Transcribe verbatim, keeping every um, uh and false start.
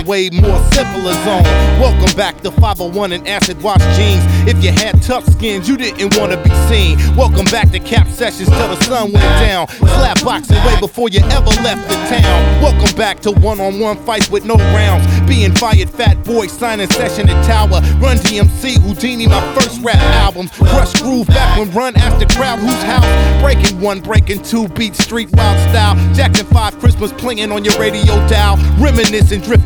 a way more simpler zone. Welcome back to five oh one and acid wash jeans. If you had tough skins, you didn't want to be seen. Welcome back to Cap Sessions till the sun went down. Slap boxing way before you ever left the town. Welcome back to one-on-one fights with no rounds. Being fired, Fat Boy, signing session at Tower. Run D M C, Houdini, my first rap albums. Crush Groove back when Run asked the crowd whose house. Breaking one, breaking two, beat street wild style. Jackson five Christmas plinging on your radio dial. Reminiscing, drift